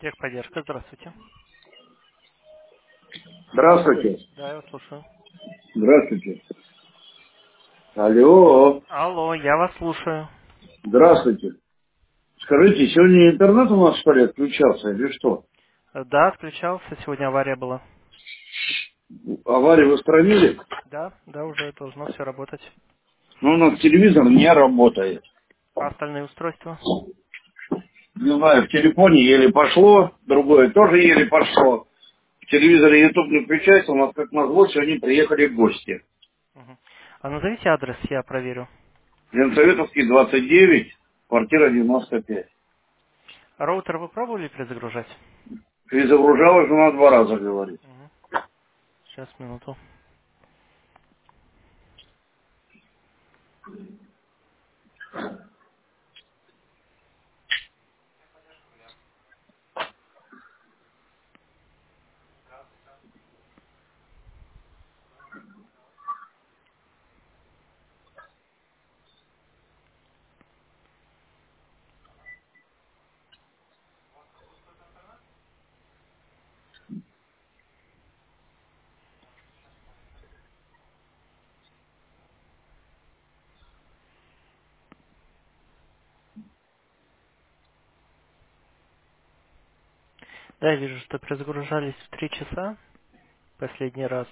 Техподдержка, здравствуйте. Здравствуйте. Да, я вас слушаю. Здравствуйте. Алло. Алло, я вас слушаю. Здравствуйте. Скажите, сегодня интернет у нас, что ли, отключался или что? Да, отключался, сегодня авария была. Аварию устранили? Да, да, уже должно все работать. Но у нас телевизор не работает. А остальные устройства? Не знаю, в телефоне еле пошло, другое тоже еле пошло. В телевизоре YouTube не включается, у нас как назло сегодня приехали гости. Мгм. А назовите адрес, я проверю. Ленсоветовский, 29, квартира 95. Роутер вы пробовали перезагружать? Перезагружалась жена 2 раза, говорит. Мгм. Сейчас, минуту. Да, я вижу, что перезагружались в 3 часа последний раз.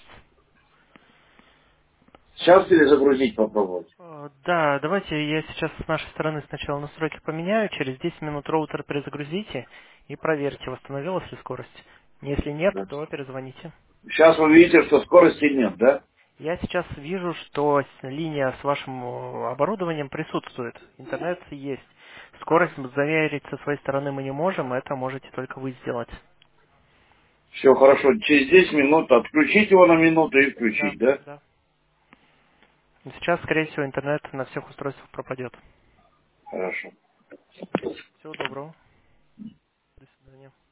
Сейчас перезагрузить попробовать. Да, давайте я сейчас с нашей стороны сначала настройки поменяю, через 10 минут роутер перезагрузите и проверьте, восстановилась ли скорость. Если нет, Да. то перезвоните. Сейчас вы видите, что скорости нет, да? Я сейчас вижу, что линия с вашим оборудованием присутствует. Интернет есть. Скорость замерить со своей стороны мы не можем, это можете только вы сделать. Все хорошо. Через 10 минут отключить его на минуту и Да, включить, да? да. Сейчас, скорее всего, интернет на всех устройствах пропадет. Хорошо. Всего доброго. До свидания.